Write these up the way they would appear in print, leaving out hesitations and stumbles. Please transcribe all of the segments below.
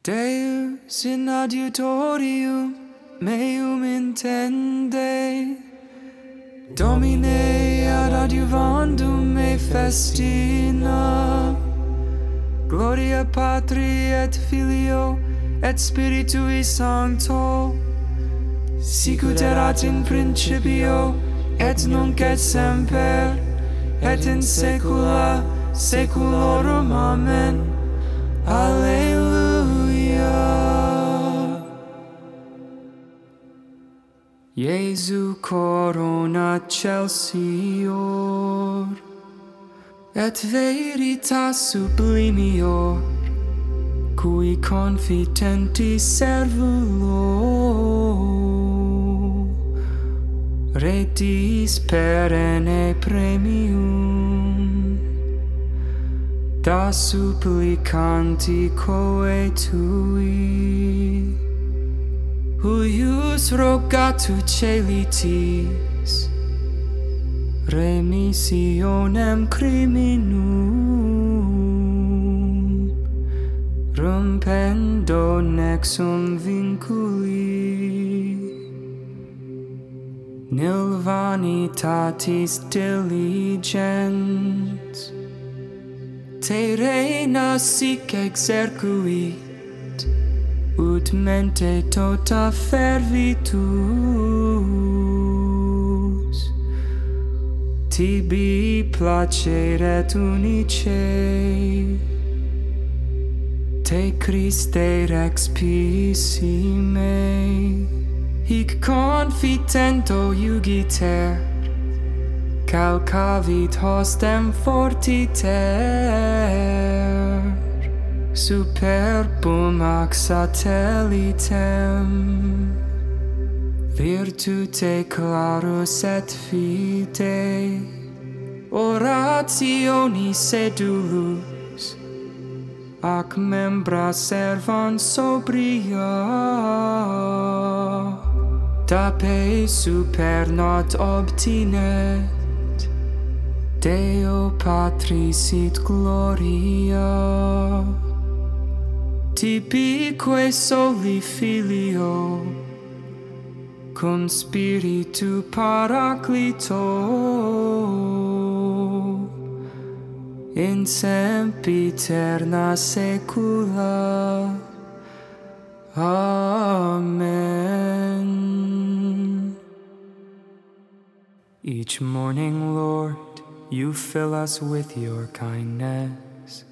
Deus in adiutorium meum intende, Domine ad adiuvandum me festina, Gloria Patri et Filio et Spiritui Sancto, sicut erat in principio et nunc et semper et in saecula saeculorum. Amen. Alleluia. Iesu corona celsior et veritas sublimior, cui confitenti servulo, retis perenne premium, da supplicanti coe tui, huius rogatu celitis, remissionem criminum, rompendo nexum vinculi, nil vanitatis diligens, te reina sic exercuit, ut mente tota fervitus, tibi placeret unice, te Christe rex pisi me, hic confitento iugiter, calcavit hostem fortiter, superbum ac satellitem, virtute clarus et fide, orationis sedulus, ac membra servans sobria, tape super not obtinet, Deo Patris sit gloria, tibique soli Filio, cum Spiritu Paraclito, in sempiterna saecula. Amen. Each morning, Lord, you fill us with your kindness.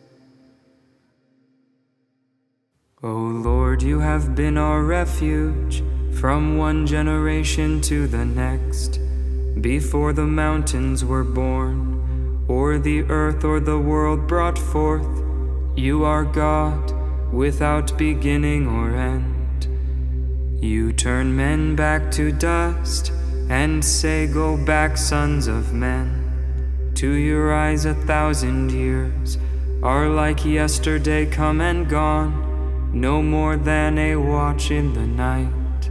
O Lord, you have been our refuge from one generation to the next. Before the mountains were born, or the earth or the world brought forth, you are God, without beginning or end. You turn men back to dust, and say, "Go back, sons of men." To your eyes 1,000 years are like yesterday come and gone, no more than a watch in the night.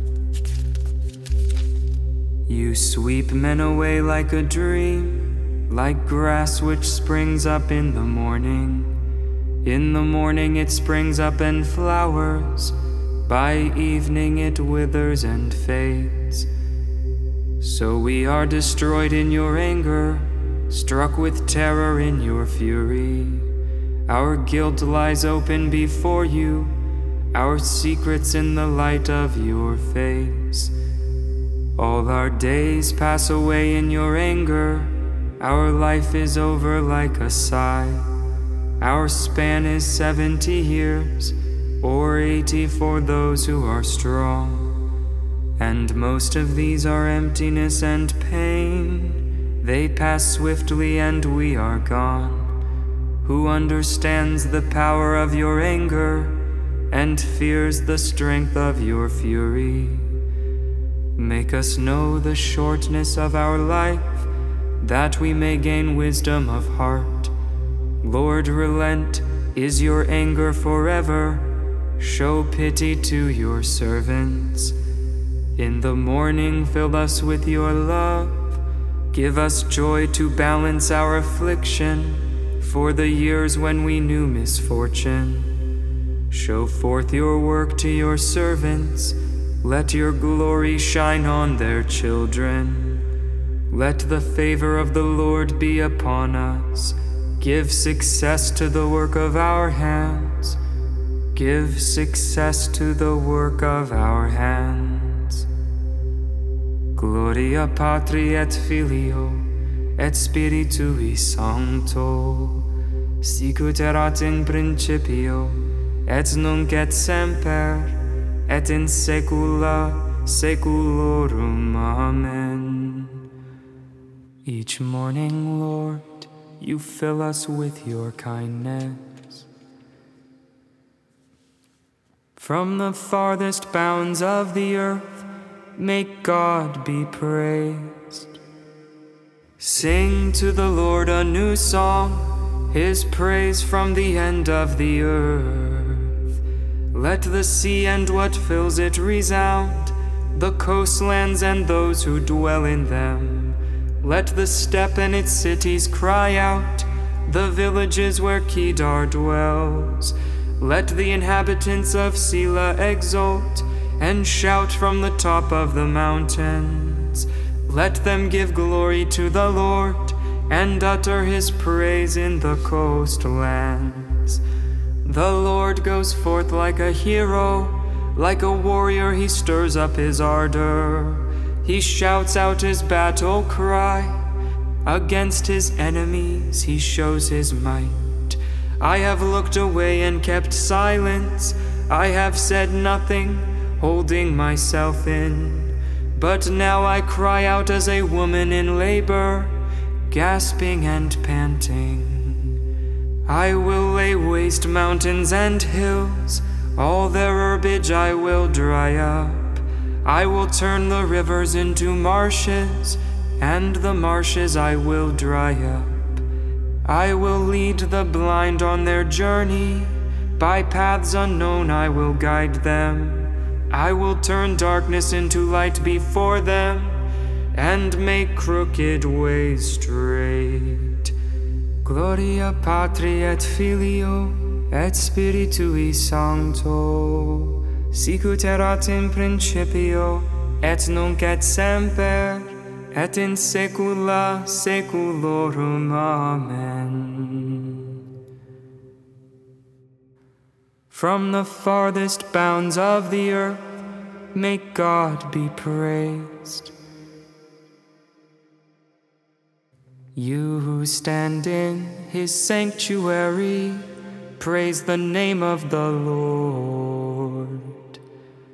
You sweep men away like a dream, like grass which springs up in the morning. In the morning it springs up and flowers, by evening it withers and fades. So we are destroyed in your anger, struck with terror in your fury. Our guilt lies open before you, our secrets in the light of your face. All our days pass away in your anger, our life is over like a sigh. Our span is 70 years, or 80 for those who are strong. And most of these are emptiness and pain. They pass swiftly and we are gone. Who understands the power of your anger and fears the strength of your fury? Make us know the shortness of our life, that we may gain wisdom of heart. Lord, relent. Is your anger forever? Show pity to your servants. In the morning fill us with your love. Give us joy to balance our affliction, for the years when we knew misfortune. Show forth your work to your servants. Let your glory shine on their children. Let the favor of the Lord be upon us. Give success to the work of our hands. Give success to the work of our hands. Gloria Patri et Filio et Spiritui Sancto, sicut erat in principio, et nunc et semper, et in saecula saeculorum. Amen. Each morning, Lord, you fill us with your kindness. From the farthest bounds of the earth, make God be praised. Sing to the Lord a new song, his praise from the end of the earth. Let the sea and what fills it resound, the coastlands and those who dwell in them. Let the steppe and its cities cry out, the villages where Kedar dwells. Let the inhabitants of Sela exult and shout from the top of the mountains. Let them give glory to the Lord and utter his praise in the coastlands. The Lord goes forth like a hero, like a warrior he stirs up his ardor. He shouts out his battle cry. Against his enemies he shows his might. I have looked away and kept silence. I have said nothing, holding myself in. But now I cry out as a woman in labor, gasping and panting. I will lay waste mountains and hills, all their herbage I will dry up. I will turn the rivers into marshes, and the marshes I will dry up. I will lead the blind on their journey, by paths unknown I will guide them. I will turn darkness into light before them, and make crooked ways straight. Gloria Patri et Filio et Spiritui Sancto, sicut erat in principio, et nunc et semper, et in saecula saeculorum. Amen. From the farthest bounds of the earth, make God be praised. You who stand in his sanctuary, praise the name of the Lord.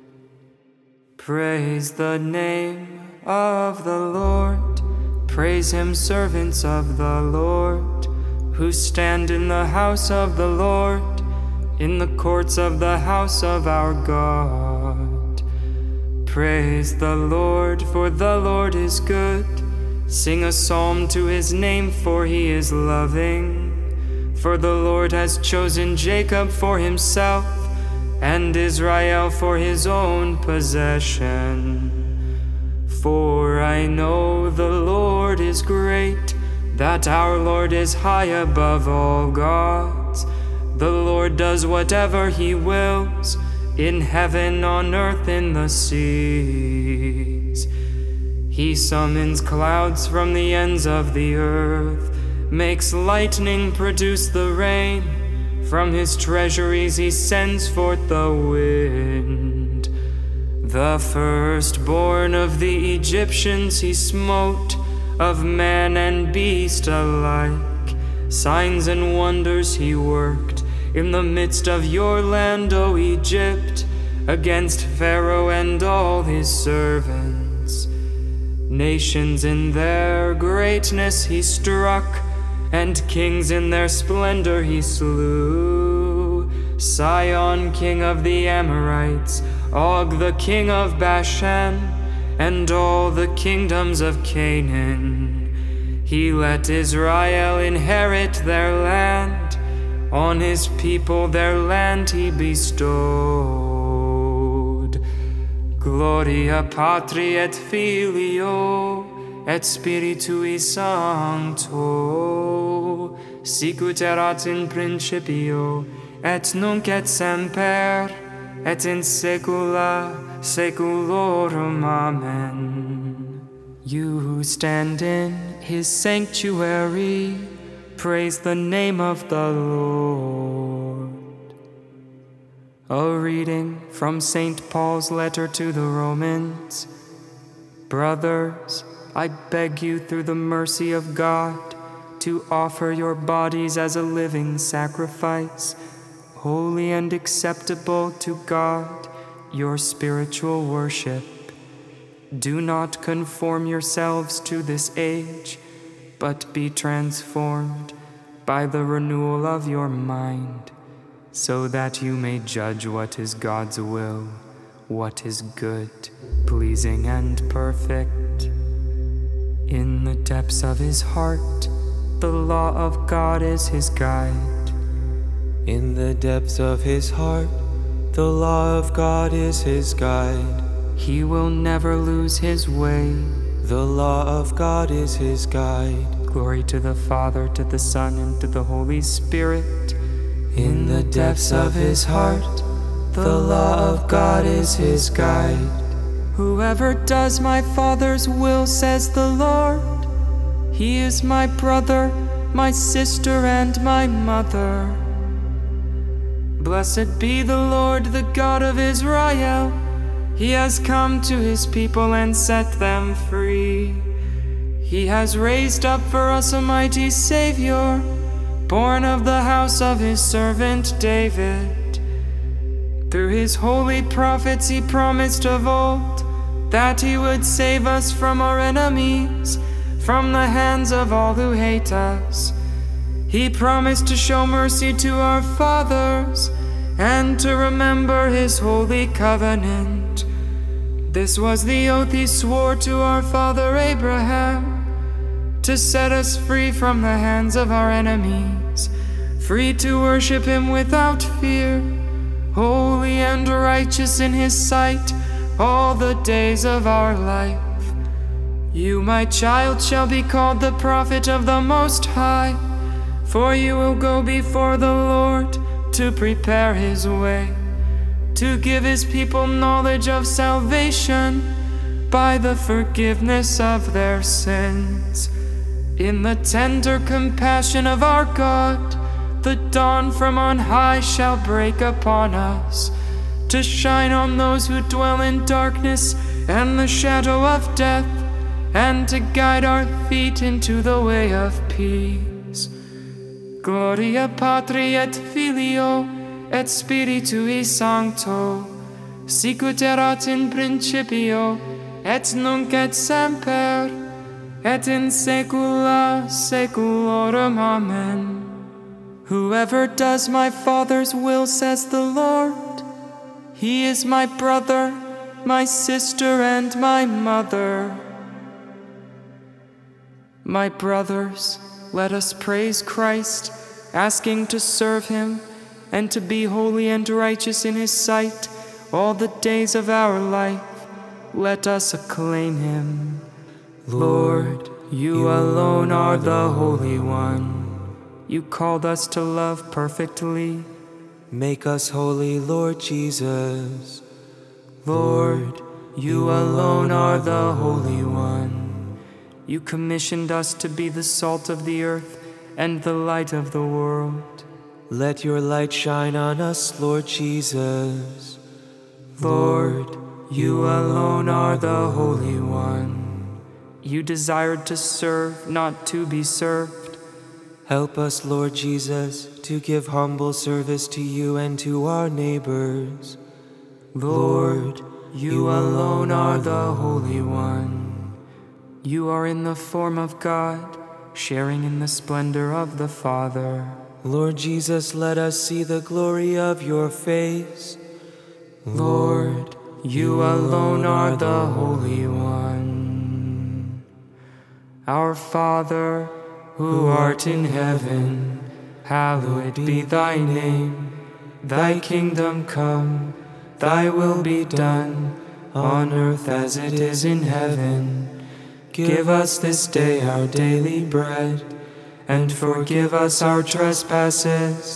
Praise the name of the Lord. Praise him, servants of the Lord, who stand in the house of the Lord, in the courts of the house of our God. Praise the Lord, for the Lord is good. Sing a psalm to his name, for he is loving. For the Lord has chosen Jacob for himself, and Israel for his own possession. For I know the Lord is great, that our Lord is high above all gods. The Lord does whatever he wills, in heaven, on earth, in the seas. He summons clouds from the ends of the earth, makes lightning produce the rain. From his treasuries he sends forth the wind. The firstborn of the Egyptians he smote, of man and beast alike. Signs and wonders he worked in the midst of your land, O Egypt, against Pharaoh and all his servants. Nations in their greatness he struck, and kings in their splendor he slew. Sihon, king of the Amorites, Og, the king of Bashan, and all the kingdoms of Canaan. He let Israel inherit their land. On his people their land he bestowed. Gloria Patri et Filio et Spiritui Sancto, sicut erat in principio, et nunc et semper, et in saecula saeculorum. Amen. You who stand in his sanctuary, praise the name of the Lord. A reading from St. Paul's letter to the Romans. Brothers, I beg you through the mercy of God to offer your bodies as a living sacrifice, holy and acceptable to God, your spiritual worship. Do not conform yourselves to this age, but be transformed by the renewal of your mind, so that you may judge what is God's will, what is good, pleasing, and perfect. In the depths of his heart, the law of God is his guide. In the depths of his heart, the law of God is his guide. He will never lose his way. The law of God is his guide. Glory to the Father, to the Son, and to the Holy Spirit. In the depths of his heart, the law of God is his guide. Whoever does my Father's will, says the Lord, he is my brother, my sister, and my mother. Blessed be the Lord, the God of Israel. He has come to his people and set them free. He has raised up for us a mighty Savior, born of the house of his servant David. Through his holy prophets he promised of old that he would save us from our enemies, from the hands of all who hate us. He promised to show mercy to our fathers and to remember his holy covenant. This was the oath he swore to our father Abraham, to set us free from the hands of our enemies, free to worship him without fear, holy and righteous in his sight all the days of our life. You, my child, shall be called the prophet of the Most High, for you will go before the Lord to prepare his way, to give his people knowledge of salvation by the forgiveness of their sins. In the tender compassion of our God, the dawn from on high shall break upon us, to shine on those who dwell in darkness and the shadow of death, and to guide our feet into the way of peace. Gloria Patri et Filio et Spiritui Sancto, sicut erat in principio, et nunc et semper, et in saecula saeculorum. Amen. Whoever does my Father's will, says the Lord, he is my brother, my sister, and my mother. My brothers, let us praise Christ, asking to serve him and to be holy and righteous in his sight all the days of our life. Let us acclaim him. Lord, you alone are the Holy One. You called us to love perfectly. Make us holy, Lord Jesus. Lord, you alone are the Holy One. You commissioned us to be the salt of the earth and the light of the world. Let your light shine on us, Lord Jesus. Lord, you alone are the Holy One. You desired to serve, not to be served. Help us, Lord Jesus, to give humble service to you and to our neighbors. Lord, you alone are the Holy One. You are in the form of God, sharing in the splendor of the Father. Lord Jesus, let us see the glory of your face. Lord, you alone are the Holy One. Our Father, who art in heaven, hallowed be thy name. Thy kingdom come, thy will be done, on earth as it is in heaven. Give us this day our daily bread, and forgive us our trespasses,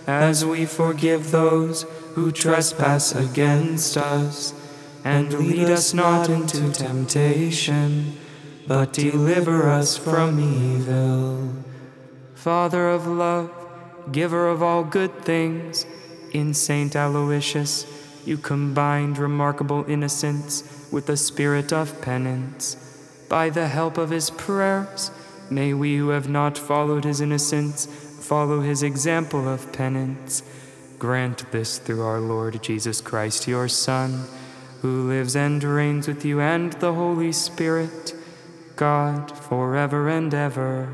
as we forgive those who trespass against us. And lead us not into temptation, but deliver us from evil. Father of love, giver of all good things, in Saint Aloysius you combined remarkable innocence with the spirit of penance. By the help of his prayers, may we who have not followed his innocence follow his example of penance. Grant this through our Lord Jesus Christ, your Son, who lives and reigns with you and the Holy Spirit, God, forever and ever.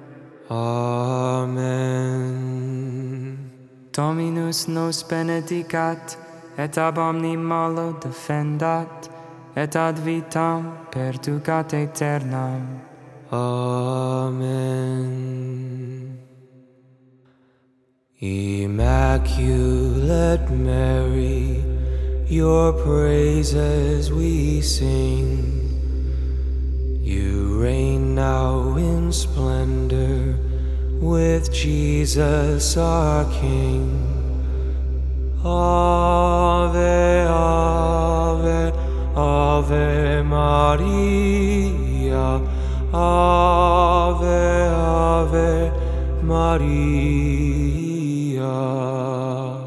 Amen. Dominus nos benedicat, et ab omni malo defendat, et ad vitam perducat aeternam. Amen. Immaculate Mary, your praises we sing. You reign now in splendor with Jesus our King. Ave, Ave, Ave Maria. Ave, Ave Maria.